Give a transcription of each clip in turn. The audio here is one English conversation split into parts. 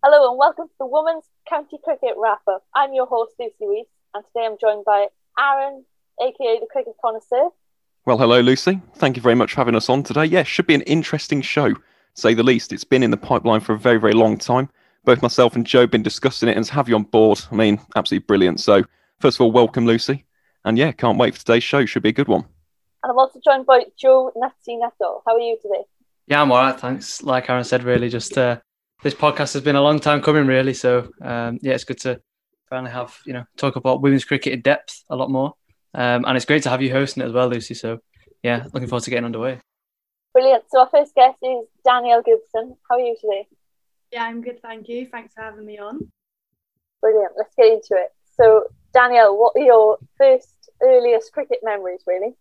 Hello and welcome to the Women's County Cricket Wrap-Up. I'm your host, Lucy Rees, and today I'm joined by Aaron, aka the Cricket Connoisseur. Well, hello, Lucy. Thank you very much for having us on today. Yeah, should be an interesting show, to say the least. It's been in the pipeline for a very, very long time. Both myself and Joe have been discussing it, and to have you on board, I mean, absolutely brilliant. So, first of all, welcome, Lucy. And yeah, can't wait for today's show. Should be a good one. And I'm also joined by Joe Natty Netto. How are you today? Yeah, I'm all right, thanks. Like Aaron said, really, just this podcast has been a long time coming, really. So, yeah, it's good to finally have, talk about women's cricket in depth a lot more. And it's great to have you hosting it as well, Lucy. So, yeah, looking forward to getting underway. Brilliant. So our first guest is Danielle Gibson. How are you today? Yeah, I'm good, thank you. Thanks for having me on. Brilliant. Let's get into it. So, Danielle, what are your earliest cricket memories, really?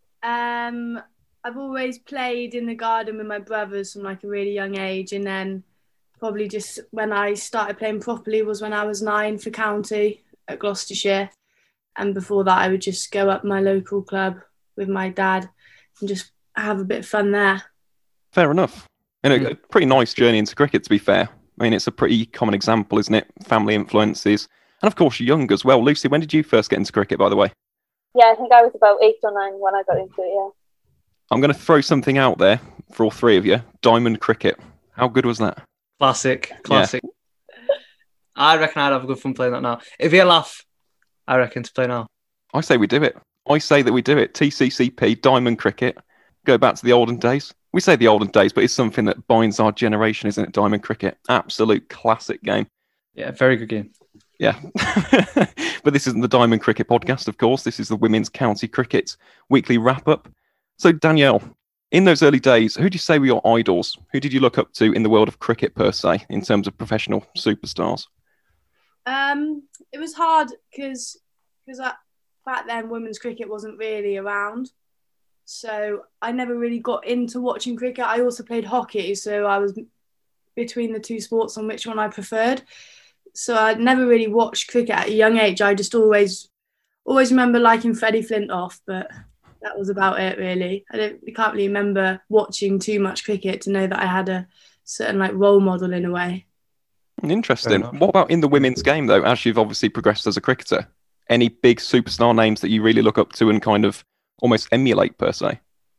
I've always played in the garden with my brothers from like a really young age, and then probably just when I started playing properly was when I was 9 for county at Gloucestershire. And before that, I would just go up my local club with my dad and just have a bit of fun there. Fair enough. And a pretty nice journey into cricket, to be fair. I mean, it's a pretty common example, isn't it? Family influences. And of course, you're young as well. Lucy, when did you first get into cricket, by the way? Yeah, I think I was about 8 or 9 when I got into it, yeah. I'm going to throw something out there for all three of you. Diamond cricket. How good was that? Classic. Yeah. I reckon I'd have a good fun playing that now. It'd be a laugh, I reckon, to play now. I say we do it. I say that we do it. TCCP, Diamond cricket. Go back to the olden days. We say the olden days, but it's something that binds our generation, isn't it? Diamond cricket. Absolute classic game. Yeah, very good game. Yeah. But this isn't the Diamond Cricket podcast, of course. This is the Women's County Cricket weekly wrap-up. So, Danielle, in those early days, who do you say were your idols? Who did you look up to in the world of cricket, per se, in terms of professional superstars? It was hard because back then women's cricket wasn't really around. So I never really got into watching cricket. I also played hockey, so I was between the two sports on which one I preferred. So I never really watched cricket at a young age. I just always remember liking Freddie Flintoff, but that was about it, really. I can't really remember watching too much cricket to know that I had a certain like role model in a way. Interesting. What about in the women's game, though, as you've obviously progressed as a cricketer? Any big superstar names that you really look up to and kind of almost emulate, per se?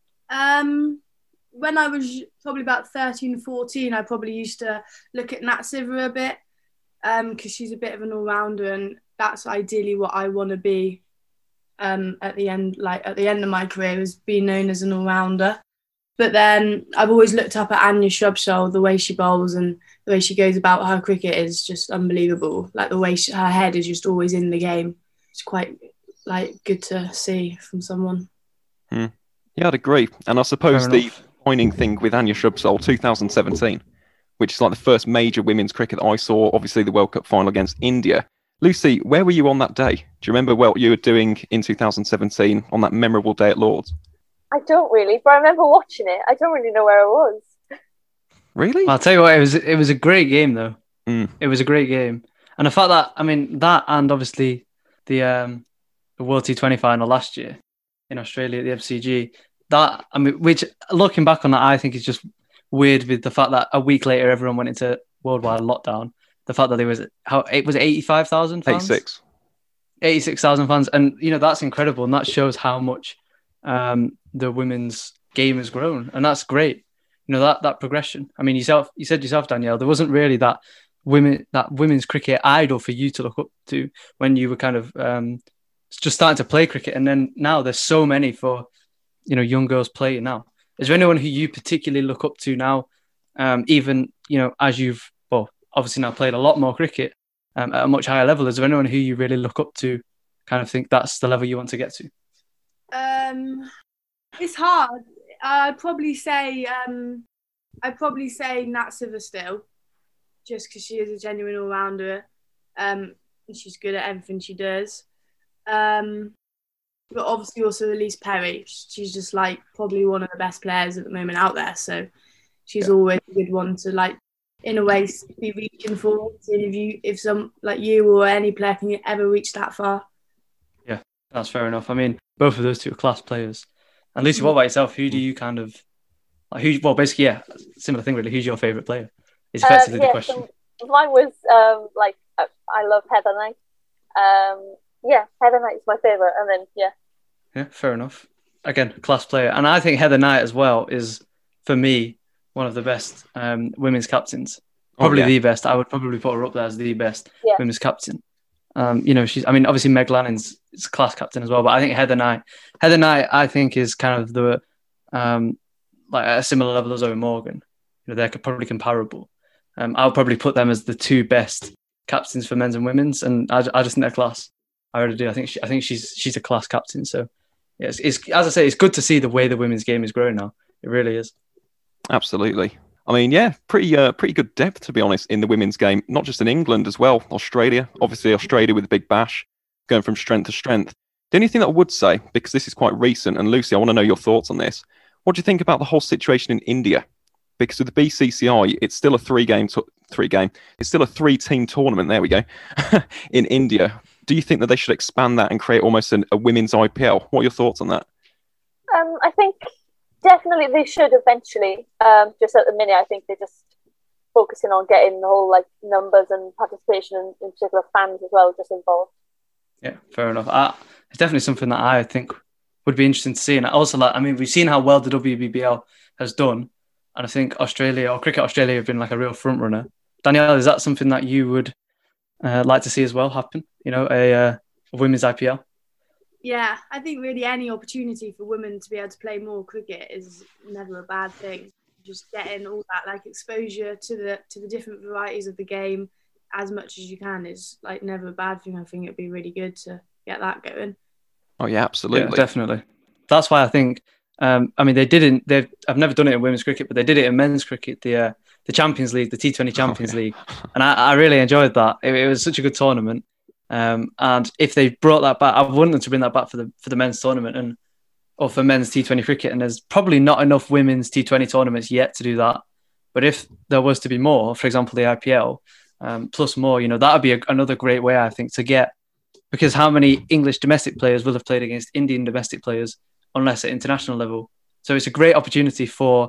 When I was probably about 13, 14, I probably used to look at Nat Sivera a bit because she's a bit of an all-rounder, and that's ideally what I want to be at the end of my career, is being known as an all-rounder. But then I've always looked up at Anya Shrubsole. The way she bowls and the way she goes about her cricket is just unbelievable. Like the way her head is just always in the game. It's quite good to see from someone. Yeah, I'd agree. And I suppose the pointing thing with Anya Shrubsole, 2017, which is like the first major women's cricket that I saw, obviously the World Cup final against India. Lucy, where were you on that day? Do you remember what you were doing in 2017 on that memorable day at Lord's? I don't really, but I remember watching it. I don't really know where I was. Really? I'll tell you what, it was a great game, though. It was a great game. And the fact that, I mean, that and obviously the World T20 final last year in Australia at the FCG, that, I mean, which looking back on that, I think is just weird with the fact that a week later everyone went into worldwide lockdown. The fact that it was 85,000 fans? 86,000 fans. And, that's incredible. And that shows how much the women's game has grown. And that's great. That progression. I mean, you said yourself, Danielle, there wasn't really that women's cricket idol for you to look up to when you were kind of just starting to play cricket. And then now there's so many for, young girls playing now. Is there anyone who you particularly look up to now, even, as you've, obviously now played a lot more cricket at a much higher level? Is there anyone who you really look up to, kind of think that's the level you want to get to? It's hard. I'd probably say Nat Sivera still, just because she is a genuine all-rounder, and she's good at everything she does. But obviously also Elise Perry. She's just like probably one of the best players at the moment out there. So she's always a good one to in a way be reaching for. If some like you or any player can ever reach that far. Yeah, that's fair enough. I mean, both of those two are class players. And Lucy, what about yourself? Who do you kind of basically, similar thing really. Who's your favourite player? Is effectively the question. Mine was like I love Heather Knight. Yeah, Heather Knight is my favorite, and then Yeah, fair enough. Again, class player, and I think Heather Knight as well is for me one of the best women's captains. Probably the best. I would probably put her up there as the best women's captain. She's. I mean, obviously Meg Lanning's is class captain as well, but I think Heather Knight, I think is kind of the like at a similar level as Zoe Morgan. They're probably comparable. I'll probably put them as the two best captains for men's and women's, and I just think they're class. I really do. I think she's a class captain. So, yeah, it's as I say, it's good to see the way the women's game is growing now. It really is. Absolutely. I mean, yeah, pretty good depth, to be honest, in the women's game, not just in England as well. Australia, obviously Australia with the Big Bash, going from strength to strength. The only thing that I would say, because this is quite recent, and Lucy, I want to know your thoughts on this. What do you think about the whole situation in India? Because with the BCCI, it's still a it's still a 3-team tournament. There we go. In India, do you think that they should expand that and create almost a women's IPL? What are your thoughts on that? I think definitely they should eventually. Just at the minute, I think they're just focusing on getting the whole like numbers and participation and in particular fans as well just involved. Yeah, fair enough. It's definitely something that I think would be interesting to see. And also, we've seen how well the WBBL has done. And I think Cricket Australia have been like a real front runner. Danielle, is that something that you would like to see as well happen? A women's IPL? Yeah, I think really any opportunity for women to be able to play more cricket is never a bad thing. Just getting all that like exposure to the different varieties of the game as much as you can is like never a bad thing. I think it'd be really good to get that going. Oh yeah, absolutely, yeah, definitely. That's why I think. I've never done it in women's cricket, but they did it in men's cricket, the Champions League, the T20 Champions League, and I really enjoyed that. It was such a good tournament, and if they brought that back, I wanted them to bring that back for the men's tournament or for men's T20 cricket. And there's probably not enough women's T20 tournaments yet to do that. But if there was to be more, for example, the IPL plus more, that would be another great way, I think, to get, because how many English domestic players will have played against Indian domestic players? Unless at international level. So it's a great opportunity for,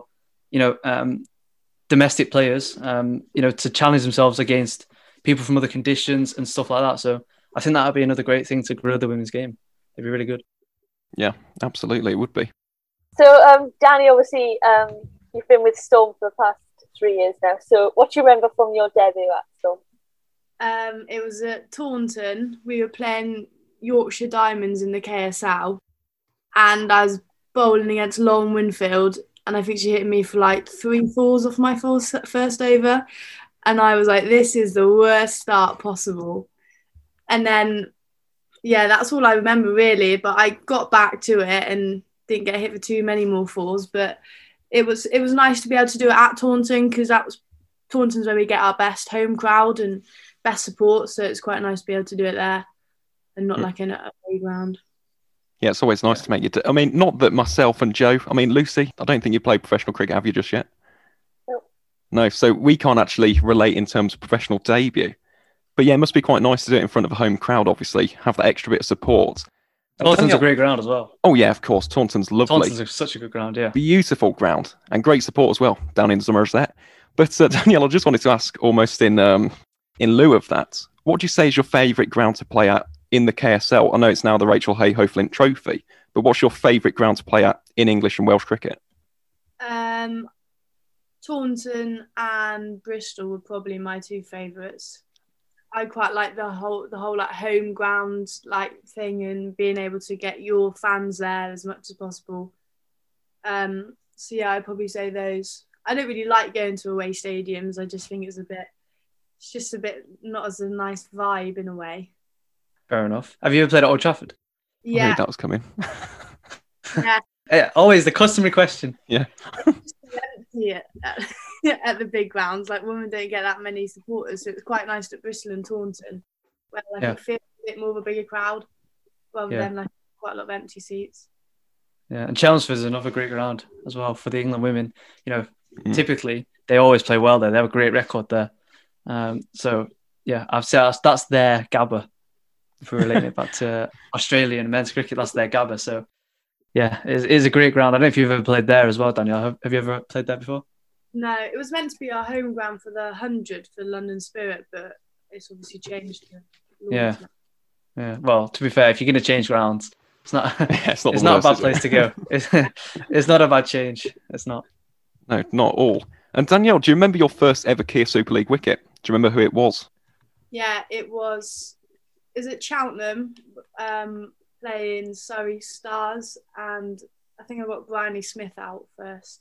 domestic players, to challenge themselves against people from other conditions and stuff like that. So I think that would be another great thing to grow the women's game. It'd be really good. Yeah, absolutely. It would be. So, Danny, obviously, you've been with Storm for the past 3 years now. So what do you remember from your debut at Storm? It was at Taunton. We were playing Yorkshire Diamonds in the KSL. And I was bowling against Lauren Winfield, and I think she hit me for like 3 fours off my first over. And I was like, this is the worst start possible. And then, yeah, that's all I remember really. But I got back to it and didn't get hit for too many more fours. But it was nice to be able to do it at Taunton, because Taunton's where we get our best home crowd and best support. So it's quite nice to be able to do it there and not like in a playground. Yeah, it's always nice to make you. I mean, not that myself and Joe. I mean, Lucy, I don't think you played professional cricket, have you, just yet? No, so we can't actually relate in terms of professional debut. But yeah, it must be quite nice to do it in front of a home crowd, obviously, have that extra bit of support. Taunton's a great ground as well. Oh yeah, of course. Taunton's lovely. Taunton's such a good ground, yeah. Beautiful ground and great support as well down in Somerset. But Danielle, I just wanted to ask, almost in lieu of that, what do you say is your favourite ground to play at in the KSL? I know it's now the Rachel Hayhoe Flint Trophy, but what's your favourite ground to play at in English and Welsh cricket? Taunton and Bristol were probably my 2 favourites. I quite like the whole like home ground like thing and being able to get your fans there as much as possible. So yeah, I'd probably say those. I don't really like going to away stadiums. I just think it's just a bit not as a nice vibe in a way. Fair enough. Have you ever played at Old Trafford? Yeah. I knew that was coming. Yeah. Always the customary question. Yeah. At the big grounds, like women don't get that many supporters, so it's quite nice at Bristol and Taunton, where it feels a bit more of a bigger crowd rather than like quite a lot of empty seats. Yeah, and Chelmsford is another great ground as well for the England women. Typically they always play well there. They have a great record there. So yeah, I've said that's their Gabba. If we're relating it back to Australian men's cricket, that's their Gabba. So yeah, it is a great ground. I don't know if you've ever played there as well, Danielle. Have you ever played there before? No, it was meant to be our home ground for the 100 for London Spirit, but it's obviously changed to Lords now. Yeah. Well, to be fair, if you're going to change grounds, it's not. It's not, it's the not worst, a bad is it? place to go. It's not a bad change. It's not. No, not at all. And Danielle, do you remember your first ever Kia Super League wicket? Do you remember who it was? Yeah, it was. Is it Cheltenham playing Surrey Stars, and I think I got Bryony Smith out first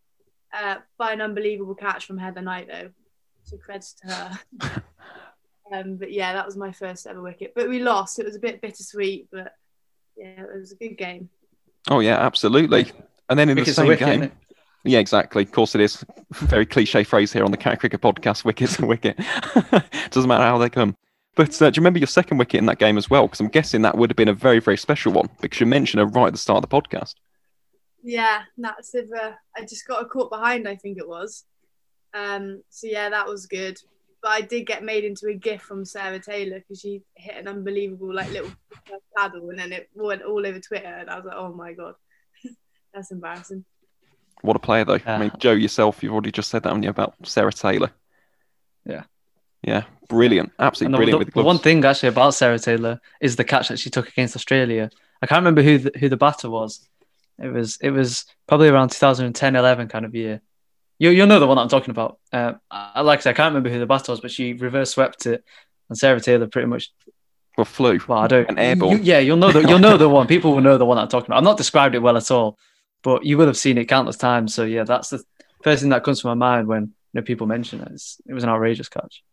by an unbelievable catch from Heather Knight, though. So creds to her. But yeah, that was my first ever wicket. But we lost. It was a bit bittersweet, but yeah, it was a good game. Oh yeah, absolutely. And then in Wicket's the a same wicket, game, isn't it? yeah, exactly. Of course, it is. Very cliche phrase here on the Cat Cricket Podcast. Wicket's a wicket. Doesn't matter how they come. But do you remember your second wicket in that game as well? Because I'm guessing that would have been a very, very special one because you mentioned her right at the start of the podcast. Yeah, Nat Siver. I just got a caught behind, I think it was. So yeah, that was good. But I did get made into a gif from Sarah Taylor because she hit an unbelievable little paddle, and then it went all over Twitter, and I was like, oh my god, that's embarrassing. What a player, though. Yeah. I mean, Joe, yourself, you've already just said that, haven't you, about Sarah Taylor? Yeah. Yeah, brilliant. Absolutely And brilliant with the the gloves. one thing actually about Sarah Taylor is the catch that she took against Australia. I can't remember who the batter was. It was probably around 2010-11 kind of year. You'll know the one that I'm talking about. Like I said, I can't remember who the batter was, but she reverse swept it, and Sarah Taylor pretty much flew. Well, I don't. An airborne. You'll know the one. People will know the one that I'm talking about. I've not described it well at all, but you will have seen it countless times. So yeah, that's the first thing that comes to my mind when people mention it. It was an outrageous catch.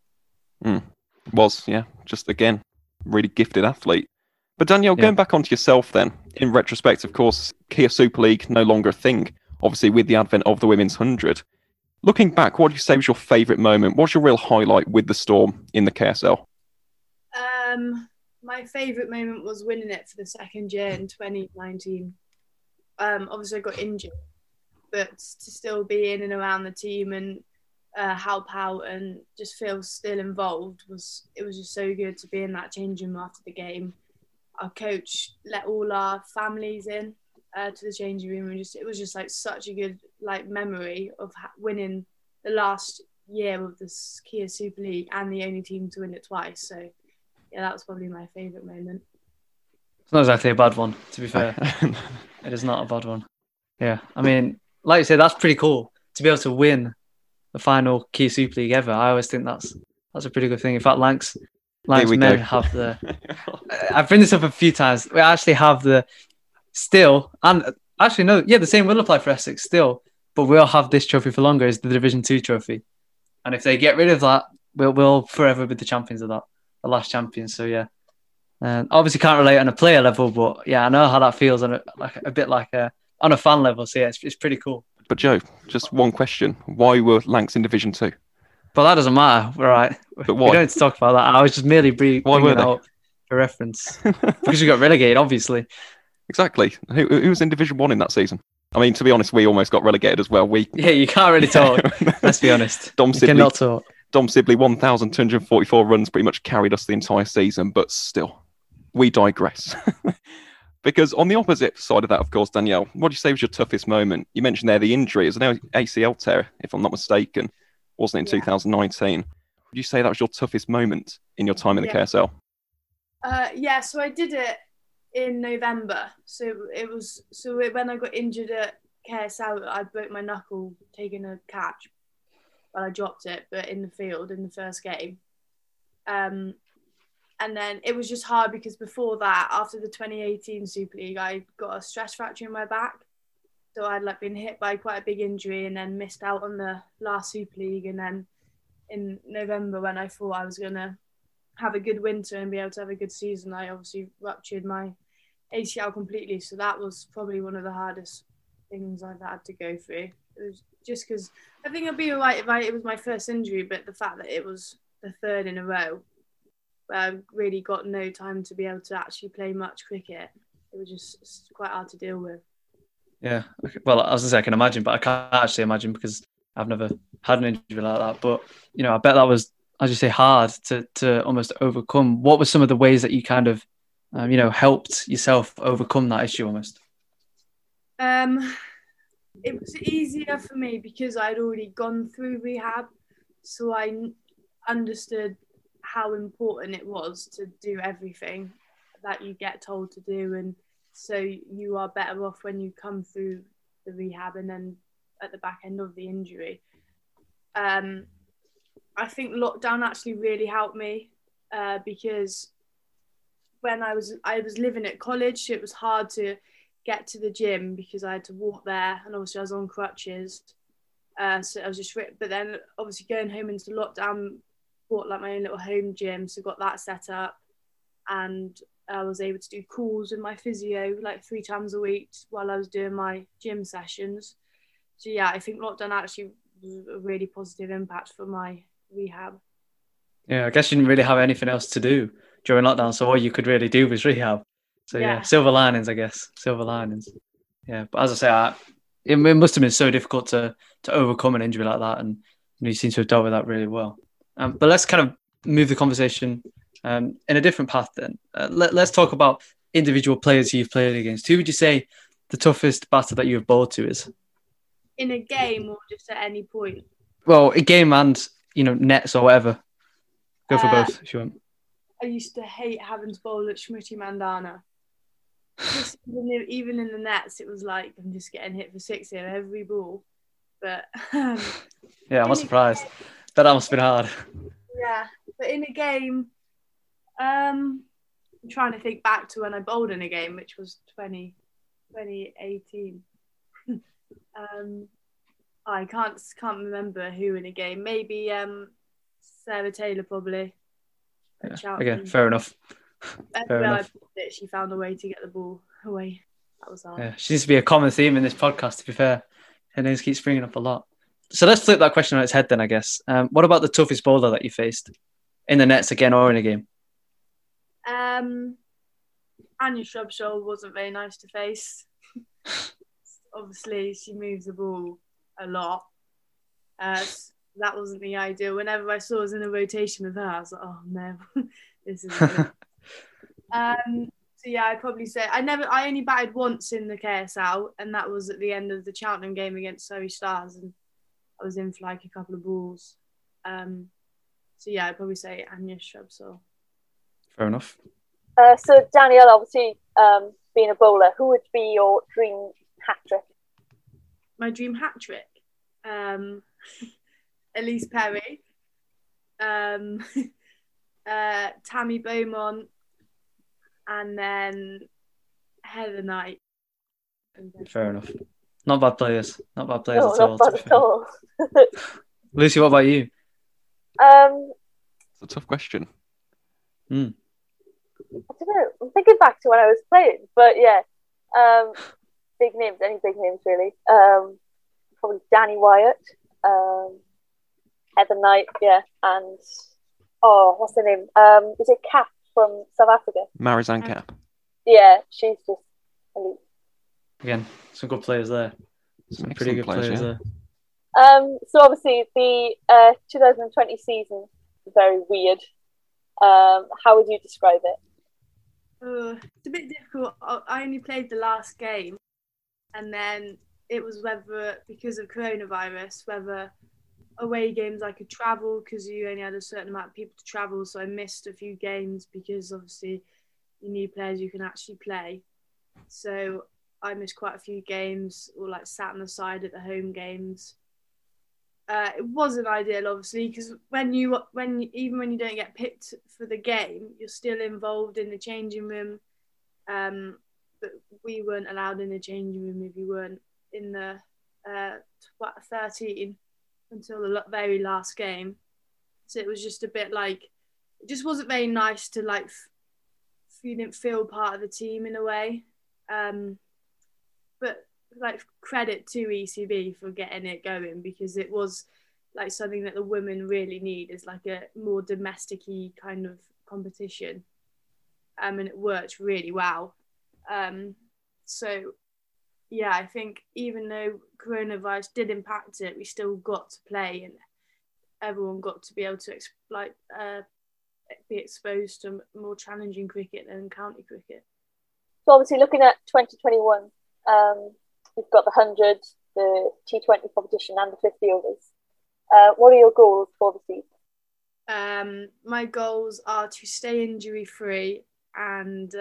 Was, yeah, just again, really gifted athlete. But Danielle, going back onto yourself then, in retrospect, of course, Kia Super League no longer a thing, obviously with the advent of the Women's 100. Looking back, what do you say was your favourite moment? What's your real highlight with the Storm in the KSL? My favourite moment was winning it for the second year in 2019. Obviously I got injured, but to still be in and around the team and help out and just feel still involved was just so good to be in that changing room after the game. Our coach let all our families in to the changing room, and it was just like such a good memory of winning the last year of the Kia Super League and the only team to win it twice. So yeah, that was probably my favourite moment. It's not exactly a bad one, to be fair. It is not a bad one. Yeah, I mean, like you said, that's pretty cool to be able to win the final Kia Super League ever. I always think that's a pretty good thing. In fact, Lancs men have the. I've bring this up a few times. We actually have the still, and actually no, yeah, the same will apply for Essex still, but we'll have this trophy for longer. Is the Division 2 trophy, and if they get rid of that, we'll forever be the champions of that, the last champions. So yeah, obviously can't relate on a player level, but yeah, I know how that feels on a bit like on a fan level. So yeah, it's pretty cool. But Joe, just one question: why were Lancs in Division 2? But that doesn't matter. All right, but why? We don't need to talk about that. I was just merely bringing it out for reference because we got relegated, obviously. Exactly. Who was in Division 1 in that season? I mean, to be honest, we almost got relegated as well. Yeah, you can't really talk. Let's be honest. Dom Sibley cannot talk. Dom Sibley, 1,244 runs, pretty much carried us the entire season. But still, we digress. Because on the opposite side of that, of course, Danielle, what do you say was your toughest moment? You mentioned there the injury. It was an ACL tear, if I'm not mistaken, wasn't it, in 2019? Would you say that was your toughest moment in your time in the KSL? Yeah, so I did it in November. So when I got injured at KSL, I broke my knuckle taking a catch. Well, I dropped it, but in the field in the first game. And then it was just hard because before that, after the 2018 Super League, I got a stress fracture in my back. So I'd been hit by quite a big injury and then missed out on the last Super League. And then in November, when I thought I was going to have a good winter and be able to have a good season, I obviously ruptured my ACL completely. So that was probably one of the hardest things I've had to go through. It was just because I think I'd be all right if it was my first injury, but the fact that it was the third in a row, where I really got no time to be able to actually play much cricket, it was just quite hard to deal with. Yeah, well, as I say, I can imagine, but I can't actually imagine because I've never had an injury like that. But, I bet that was, as you say, hard to almost overcome. What were some of the ways that you kind of, helped yourself overcome that issue almost? it was easier for me because I'd already gone through rehab, so I understood how important it was to do everything that you get told to do, and so you are better off when you come through the rehab and then at the back end of the injury. I think lockdown actually really helped me because when I was living at college, it was hard to get to the gym because I had to walk there, and obviously I was on crutches. So I was just, but then obviously going home into lockdown, bought like my own little home gym, so got that set up, and I was able to do calls with my physio like 3 times a week while I was doing my gym sessions. So yeah, I think lockdown actually was a really positive impact for my rehab. Yeah, I guess you didn't really have anything else to do during lockdown, so all you could really do was rehab. So yeah, silver linings, I guess. Silver linings. Yeah, but as I say, it must have been so difficult to overcome an injury like that, and you seem to have dealt with that really well. But let's kind of move the conversation in a different path then. Let's talk about individual players you've played against. Who would you say the toughest batter that you've bowled to is? In a game or just at any point? Well, a game and, nets or whatever. Go for both if you want. I used to hate having to bowl at Smriti Mandhana. Just even in the nets, it was like I'm just getting hit for 6 here every ball. But yeah, I'm not surprised. That must have been hard. Yeah, but in a game, I'm trying to think back to when I bowled in a game, which was 2018. I can't remember who in a game. Maybe Sarah Taylor probably. Yeah. Again, fair enough. Fair enough. She found a way to get the ball away. That was hard. Yeah, she seems to be a common theme in this podcast, to be fair. Her names keep springing up a lot. So let's flip that question on its head then, I guess. What about the toughest bowler that you faced? In the nets again or in a game? Anya Shrubsole wasn't very nice to face. Obviously, she moves the ball a lot. That wasn't the ideal. Whenever I saw us in a rotation with her, I was like, oh no, this is good. So yeah, I'd probably say I only batted once in the KSL, and that was at the end of the Cheltenham game against Surrey Stars, and I was in for like a couple of balls. So yeah, I'd probably say Anya Shrubsole. Fair enough. So Danielle, obviously being a bowler, who would be your dream hat trick? My dream hat trick? Elise Perry, Tammy Beaumont, and then Heather Knight. Fair enough. Not bad players. Not bad players no, at all. Not bad at all. Lucy, what about you? It's a tough question. I don't know. I'm thinking back to when I was playing, but yeah, big names, any big names really. Probably Danny Wyatt, Heather Knight, yeah, and what's her name? Is it Cap from South Africa? Marizanne Cap. Yeah, she's just elite. Again, some good players there. Some pretty good players there. So obviously the 2020 season is very weird. How would you describe it? It's a bit difficult. I only played the last game, and then it was whether, because of coronavirus, whether away games I could travel, because you only had a certain amount of people to travel, so I missed a few games because obviously you need players you can actually play. So I missed quite a few games, or like sat on the side at the home games. It wasn't ideal, obviously, because when you don't get picked for the game, you're still involved in the changing room. But we weren't allowed in the changing room if you weren't in the 13 until the very last game. So it was just a bit like, it just wasn't very nice to like, you didn't feel part of the team in a way. But like, credit to ECB for getting it going, because it was like something that the women really need, is like a more domestic-y kind of competition. And it worked really well. So yeah, I think even though coronavirus did impact it, we still got to play, and everyone got to be able to be exposed to more challenging cricket than county cricket. So obviously looking at 2021, you've got the 100, the T20 competition and the 50 overs. What are your goals for the season? My goals are to stay injury free, and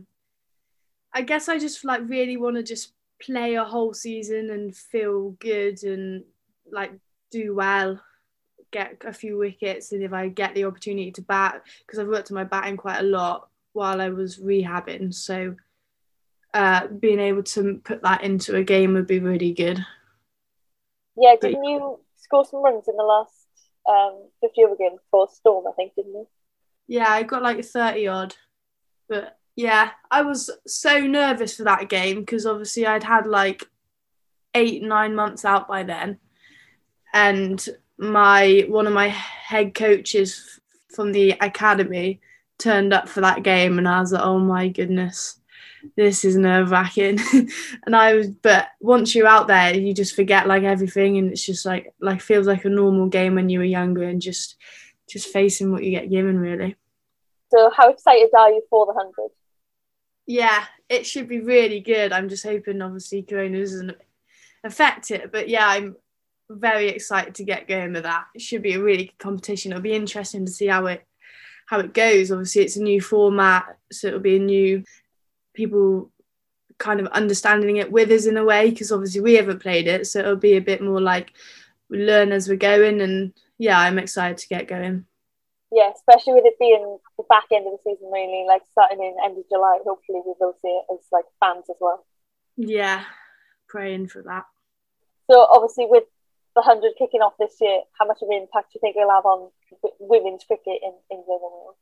I guess I just like really want to just play a whole season and feel good and like do well, get a few wickets, and if I get the opportunity to bat, because I've worked on my batting quite a lot while I was rehabbing, so being able to put that into a game would be really good. Yeah, didn't you score some runs in the last 50 over game for Storm, I think, didn't you? Yeah, I got like 30 odd. But yeah, I was so nervous for that game because obviously I'd had like 8-9 months out by then. And one of my head coaches from the academy turned up for that game, and I was like, oh my goodness, this is nerve-wracking. But once you're out there, you just forget like everything, and it's just like feels like a normal game when you were younger, and just facing what you get given, really. So how excited are you for the 100? Yeah, it should be really good. I'm just hoping obviously Corona doesn't affect it, but yeah, I'm very excited to get going with that. It should be a really good competition. It'll be interesting to see how it goes. Obviously it's a new format, so it'll be a new people kind of understanding it with us in a way, because obviously we haven't played it, so it'll be a bit more like we learn as we're going. And yeah, I'm excited to get going. Yeah, especially with it being the back end of the season, really, like starting in end of July. Hopefully we will see it as like fans as well. Yeah, praying for that. So obviously with the 100 kicking off this year, how much of an impact do you think it'll have on women's cricket in England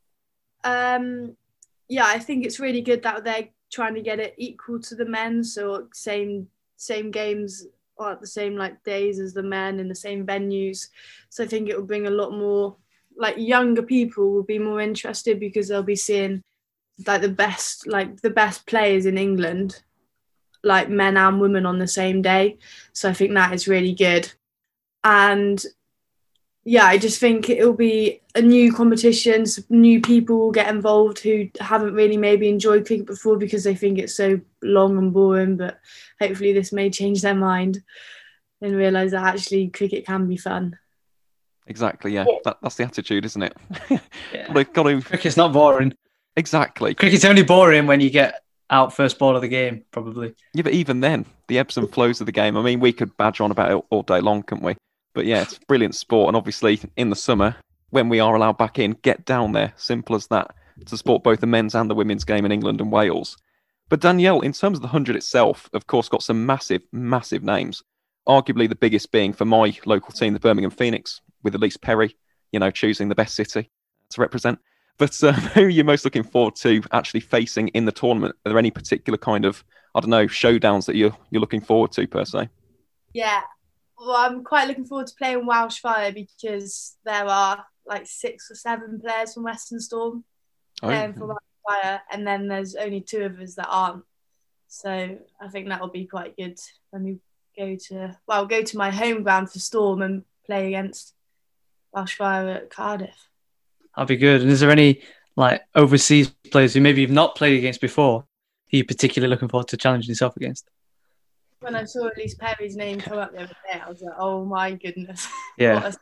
and Wales? Yeah, I think it's really good that they're trying to get it equal to the men, so same games or at the same like days as the men in the same venues. So I think it will bring a lot more, like younger people will be more interested because they'll be seeing like the best players in England, like men and women on the same day. So I think that is really good. And yeah, I just think it'll be a new competition. So new people will get involved who haven't really maybe enjoyed cricket before because they think it's so long and boring. But hopefully this may change their mind and realise that actually cricket can be fun. Exactly, yeah. That's the attitude, isn't it? Yeah. Got to... Cricket's not boring. Exactly. Cricket's only boring when you get out first ball of the game, probably. Yeah, but even then, the ebbs and flows of the game, I mean, we could badge on about it all day long, couldn't we? But yeah, it's brilliant sport. And obviously, in the summer, when we are allowed back in, get down there. Simple as that. To support both the men's and the women's game in England and Wales. But Danielle, in terms of the 100 itself, of course, got some massive, massive names. Arguably the biggest being for my local team, the Birmingham Phoenix, with Elise Perry, choosing the best city to represent. But who are you most looking forward to actually facing in the tournament? Are there any particular kind of, showdowns that you're looking forward to per se? Yeah. Well, I'm quite looking forward to playing Welsh Fire because there are like 6 or 7 players from Western Storm playing for Welsh Fire, and then there's only 2 of us that aren't. So I think that will be quite good when we go to my home ground for Storm and play against Welsh Fire at Cardiff. That'll be good. And is there any like overseas players who maybe you've not played against before who you're particularly looking forward to challenging yourself against? When I saw Elise Perry's name come up the other day, I was like, "Oh my goodness!" Yeah,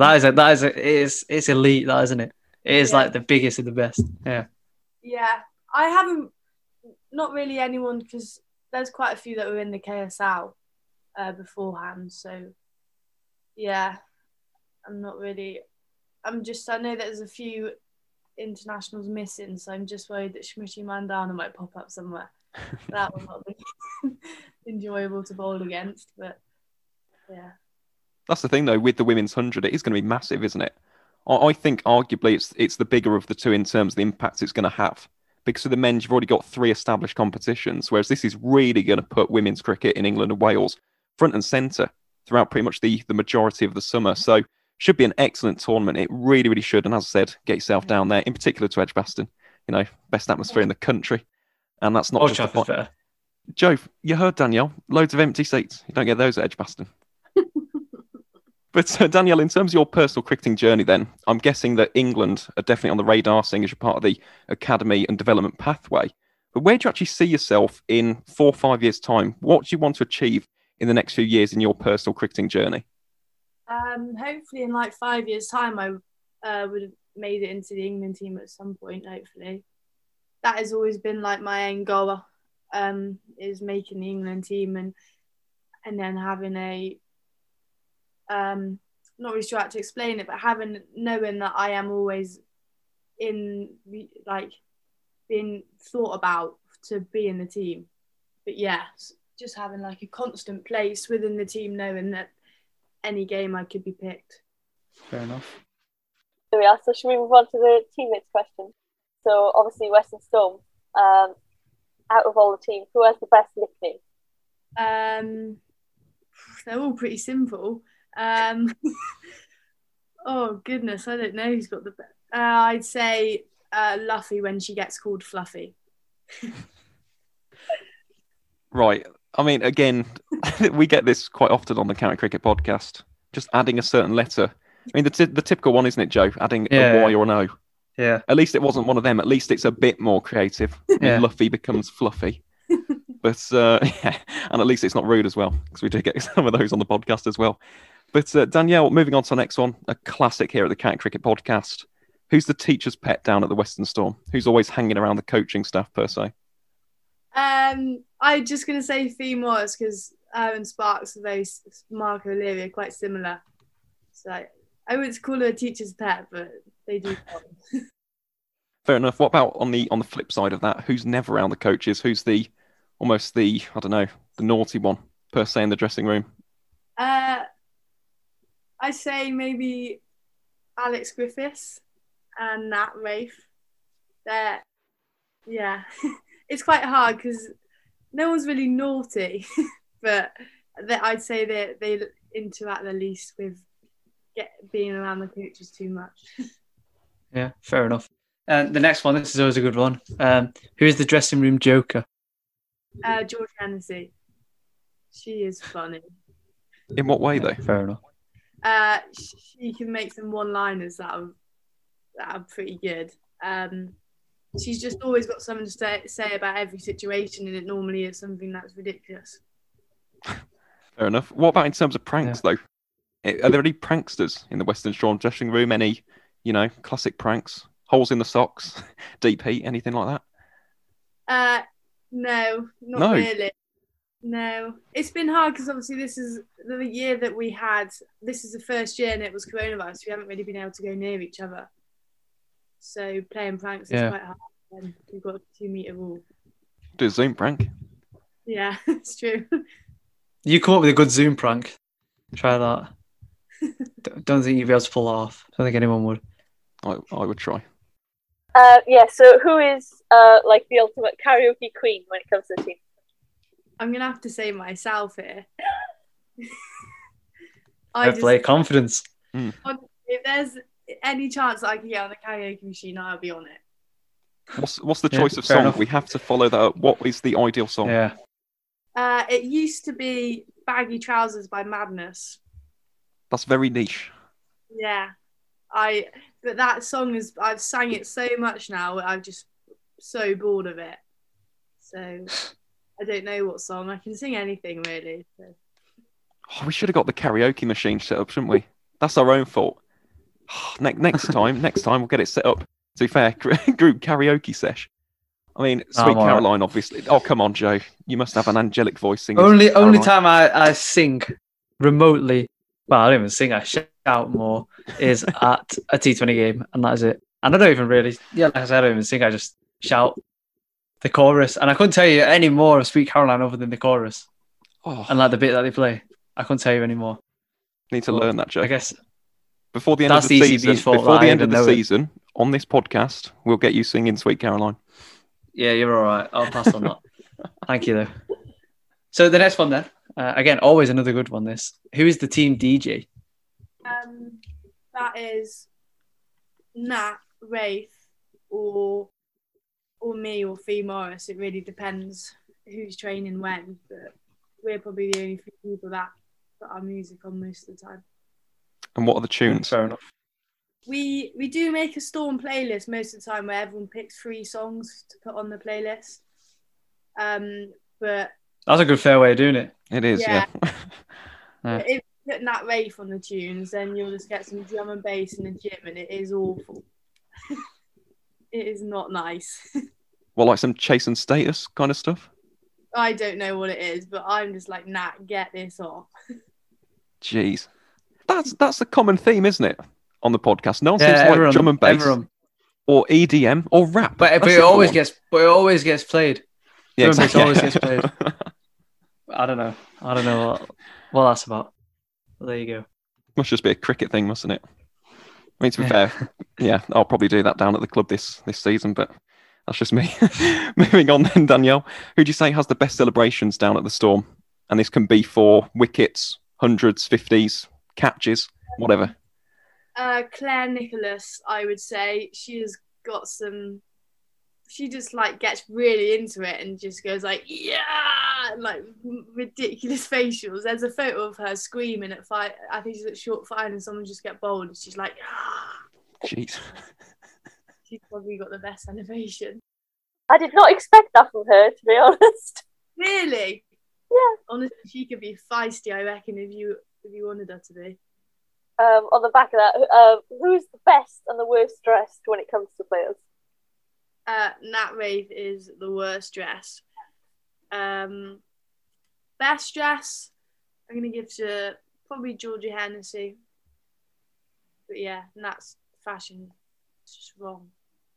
it's elite, that isn't it? It is like the biggest of the best. Yeah. Yeah, I haven't, not really anyone, because there's quite a few that were in the KSL beforehand. So yeah, I'm not really. I know that there's a few internationals missing, so I'm just worried that Smriti Mandana might pop up somewhere. That will not be enjoyable to bowl against, but yeah. That's the thing, though, with the women's 100, it is going to be massive, isn't it? I think arguably it's the bigger of the two in terms of the impact it's going to have. Because for the men, you've already got 3 established competitions, whereas this is really going to put women's cricket in England and Wales front and centre throughout pretty much the majority of the summer. So should be an excellent tournament. It really, really should. And as I said, get yourself down there, in particular to Edgbaston. Best atmosphere in the country. And that's not just the Joe, you heard Danielle. Loads of empty seats. You don't get those at Edgbaston. But Danielle, in terms of your personal cricketing journey then, I'm guessing that England are definitely on the radar, seeing as you're part of the academy and development pathway. But where do you actually see yourself in 4 or 5 years' time? What do you want to achieve in the next few years in your personal cricketing journey? Hopefully in like 5 years' time, I would have made it into the England team at some point. Hopefully, that has always been like my end goal. Is making the England team and then having a not really sure how to explain it, but knowing that I am always in like being thought about to be in the team. But yeah, just having like a constant place within the team, knowing that any game I could be picked. Fair enough. There we are. So should we move on to the teammates question? So obviously Western Storm, out of all the teams, who has the best nickname? They're all pretty simple. Oh goodness, I don't know who's got the best. I'd say Luffy when she gets called Fluffy. Right. I mean, again, we get this quite often on the County Cricket podcast. Just adding a certain letter. I mean, the typical one, isn't it, Joe? Adding a Y or an O. Yeah. At least it wasn't one of them. At least it's a bit more creative. Yeah. Luffy becomes Fluffy. But yeah, and at least it's not rude as well, because we do get some of those on the podcast as well. But Danielle, moving on to the next one, a classic here at the County Cricket podcast. Who's the teacher's pet down at the Western Storm? Who's always hanging around the coaching staff per se? I'm just going to say Fee Morris because and Sparks are very Mark O'Leary are quite similar. So I wouldn't call her a teacher's pet, but they do. Fair enough. What about on the flip side of that? Who's never around the coaches? Who's almost the naughty one per se in the dressing room? I say maybe Alex Griffiths and Nat Rafe. Yeah, it's quite hard because no one's really naughty, but I'd say they interact the least with being around the coaches too much. Yeah, fair enough. And the next one, this is always a good one. Who is the dressing room joker? George Hennessy. She is funny. In what way, though? Fair enough. She can make some one-liners that are pretty good. She's just always got something to say about every situation, and it normally is something that's ridiculous. Fair enough. What about in terms of pranks, though? Are there any pranksters in the Western Storm dressing room? Any, classic pranks? Holes in the socks? DP? Anything like that? No, not really. No. It's been hard because obviously this is the year that we had. This is the first year and it was coronavirus. We haven't really been able to go near each other. So playing pranks is quite hard when we've got a 2-meter rule. Do a Zoom prank. Yeah, it's true. You come up with a good Zoom prank. Try that. Don't think you'd be able to pull it off. Don't think anyone would. I would try. So who is like the ultimate karaoke queen when it comes to the team? I'm gonna have to say myself here. Play confidence. If there's any chance that I can get on the karaoke machine, I'll be on it. What's the choice of song? Enough. We have to follow that up. What is the ideal song? Yeah. It used to be Baggy Trousers by Madness. That's very niche. Yeah. But that song I've sang it so much now, I'm just so bored of it. So I don't know what song. I can sing anything really. So. Oh, we should have got the karaoke machine set up, shouldn't we? That's our own fault. Next time we'll get it set up. To be fair, group karaoke sesh. I mean, Sweet Caroline, obviously. Oh, come on, Joe. You must have an angelic voice singing. Only time I sing remotely, well, I don't even sing, I shout more, is at a T20 game, and that is it. And I don't even really, like I said, I don't even sing, I just shout the chorus. And I couldn't tell you any more of Sweet Caroline other than the chorus. Oh. And like the bit that they play. I couldn't tell you any more. Need to learn that, Joe. I guess before the end of the season, on this podcast, we'll get you singing Sweet Caroline. Yeah, you're all right. I'll pass on that. Thank you, though. So the next one then, again, always another good one, this. Who is the team DJ? That is Nat, Rafe, or me, or Fee Morris. It really depends who's training when, but we're probably the only few people that put our music on most of the time. And what are the tunes? Fair enough. We do make a Storm playlist most of the time where everyone picks 3 songs to put on the playlist. But That's a good fair way of doing it. It is, yeah. Yeah. If you put Nat Rafe on the tunes, then you'll just get some drum and bass in the gym, and it is awful. It is not nice. Well, like some Chase and Status kind of stuff? I don't know what it is, but I'm just like, Nat, get this off. Jeez. That's a common theme, isn't it? On the podcast. No one Yeah, seems to everyone- like drum and bass everyone. or EDM or rap. But That's it the always other gets played. one. drum and bass always gets played. I don't know what that's about. But there you go. Must just be a cricket thing, mustn't it? I mean, to be Yeah. fair, yeah, I'll probably do that down at the club this season, but that's just me. Moving on then, Danielle. Who do you say has the best celebrations down at the Storm? And this can be for wickets, hundreds, 50s, catches, whatever. Claire Nicholas, I would say. She has got some. She just like gets really into it and just goes like, yeah, and, like ridiculous facials. There's a photo of her screaming at five. I think she's at short fine and someone just get bowled and she's like, ah. Jeez. She's probably got the best animation. I did not expect that from her, to be honest. Really? Yeah. Honestly, she could be feisty, I reckon, if you wanted her to be. On the back of that, who's the best and the worst dressed when it comes to players? Nat Rafe is the worst dressed. Best dress, I'm going to give to probably Georgia Hennessy. But yeah, Nat's fashion is just wrong.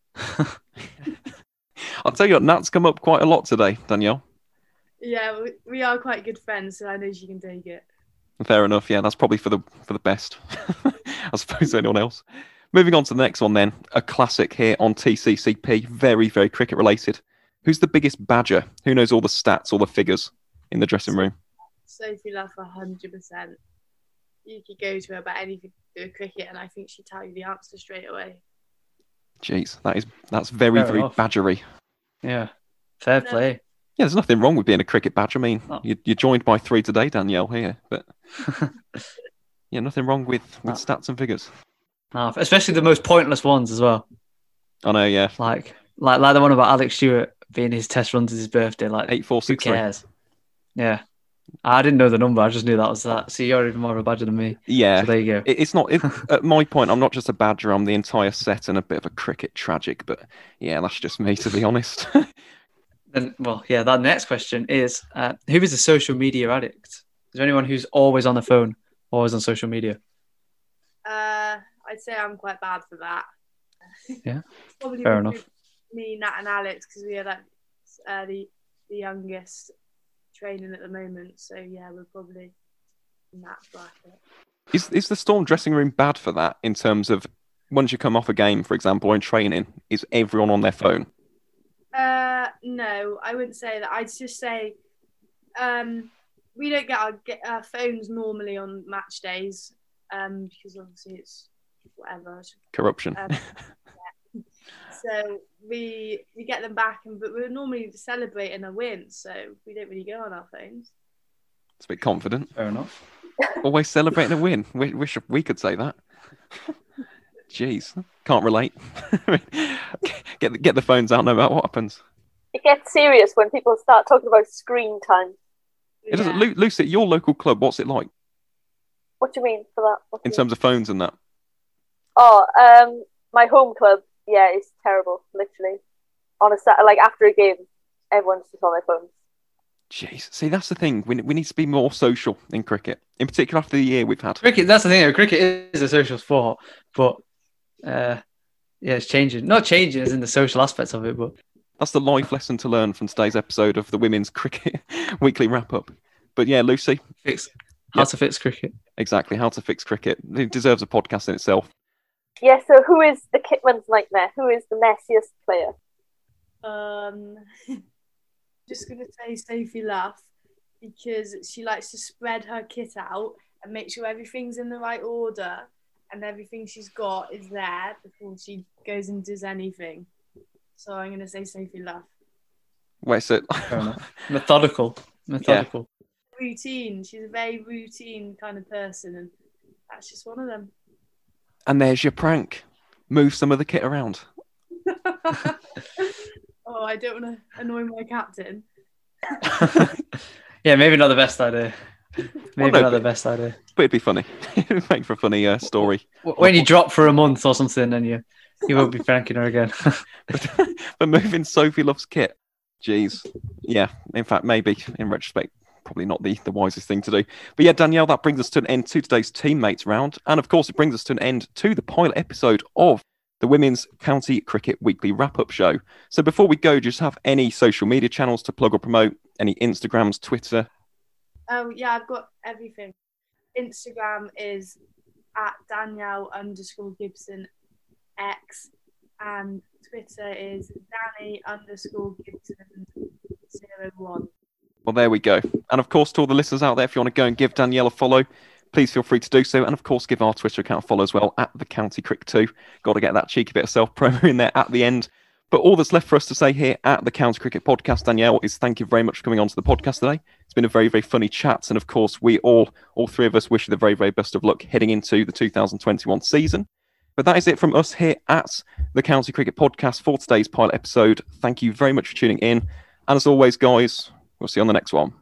I'll tell you what, Nat's come up quite a lot today, Danielle. Yeah, we are quite good friends, so I know she can take it. Fair enough, yeah, that's probably for the best, I suppose, anyone else. Moving on to the next one then, a classic here on TCCP, very, very cricket related. Who's the biggest badger? Who knows all the stats, all the figures in the dressing room? Sophie Luff, 100%. You could go to her about anything to do with cricket, and I think she'd tell you the answer straight away. Jeez, that's very, Fair very enough. badgery. Yeah. Fair play. Yeah, there's nothing wrong with being a cricket badger. I mean, Oh. you're joined by three today, Danielle, here, but yeah, nothing wrong with stats and figures. No, especially the most pointless ones as well. I know, yeah. Like the one about Alex Stewart being his test runs as his birthday. Like, 8, 4, who 6, 3. cares? Yeah. I didn't know the number. I just knew that was that. See, you're even more of a badger than me. Yeah. So there you go. It's not, at my point, I'm not just a badger, I'm the entire set and a bit of a cricket tragic, but yeah, that's just me, to be honest. Then, well, yeah, that next question is, who is a social media addict? Is there anyone who's always on the phone, always on social media? I'd say I'm quite bad for that. Yeah, Probably fair between enough. Me, Nat, and Alex, because we are like the youngest training at the moment. So yeah, we're probably in that bracket. Is the Storm dressing room bad for that in terms of once you come off a game, for example, or in training, is everyone on their phone? No, I wouldn't say that. I'd just say we don't get our phones normally on match days because obviously it's whatever. Corruption. So we get them back, but we're normally celebrating a win, so we don't really go on our phones. It's a bit confident. Fair enough. Always celebrating a win. Wish we could say that. Jeez, can't relate. Get the phones out no matter what happens. It gets serious when people start talking about screen time. It doesn't. Lucy, your local club, what's it like What do you mean for that? What do in you terms of phones and that? Oh, my home club, yeah, it's terrible. Literally, on like after a game, everyone's just on their phones. Jeez, see, that's the thing. We need to be more social in cricket, in particular after the year we've had. Cricket, that's the thing. Cricket is a social sport, but yeah, it's changing. Not changing as in the social aspects of it, but That's the life lesson to learn from today's episode of the Women's Cricket Weekly Wrap-Up. But yeah, Lucy. How to fix cricket. Exactly, how to fix cricket. It deserves a podcast in itself. Yeah, so who is the kitman's nightmare? Who is the messiest player? Just gonna say Sophie Luff because she likes to spread her kit out and make sure everything's in the right order and everything she's got is there before she goes and does anything. So I'm gonna say Sophie Luff. Wait, so Fair enough. Methodical. Routine. She's a very routine kind of person, and that's just one of them. and there's your prank. Move some of the kit around. Oh, I don't want to annoy my captain. Yeah, maybe not the best idea. Maybe no, not the best idea. But it'd be funny. It'd make for a funny story. When you drop for a month or something, then you won't be thanking her again. But moving Sophie Love's kit, geez, yeah. In fact, maybe in retrospect, probably not the wisest thing to do. But yeah, Danielle, that brings us to an end to today's teammates round, and of course, it brings us to an end to the pilot episode of the Women's County Cricket Weekly Wrap-Up Show. So before we go, just have any social media channels to plug or promote? Any Instagrams, Twitter? Yeah, I've got everything. Instagram is at Danielle_Gibson X, and Twitter is Danny_Gibson01. Well, there we go. And of course, to all the listeners out there, if you want to go and give Danielle a follow, please feel free to do so. And of course, give our Twitter account a follow as well, at the County Crick 2. Got to get that cheeky bit of self-promo in there at the end. But all that's left for us to say here at the County Cricket Podcast, Danielle, is thank you very much for coming on to the podcast today. It's been a very, very funny chat. And of course, we all three of us wish you the very, very best of luck heading into the 2021 season. But that is it from us here at the County Cricket Podcast for today's pilot episode. Thank you very much for tuning in. And as always, guys, we'll see you on the next one.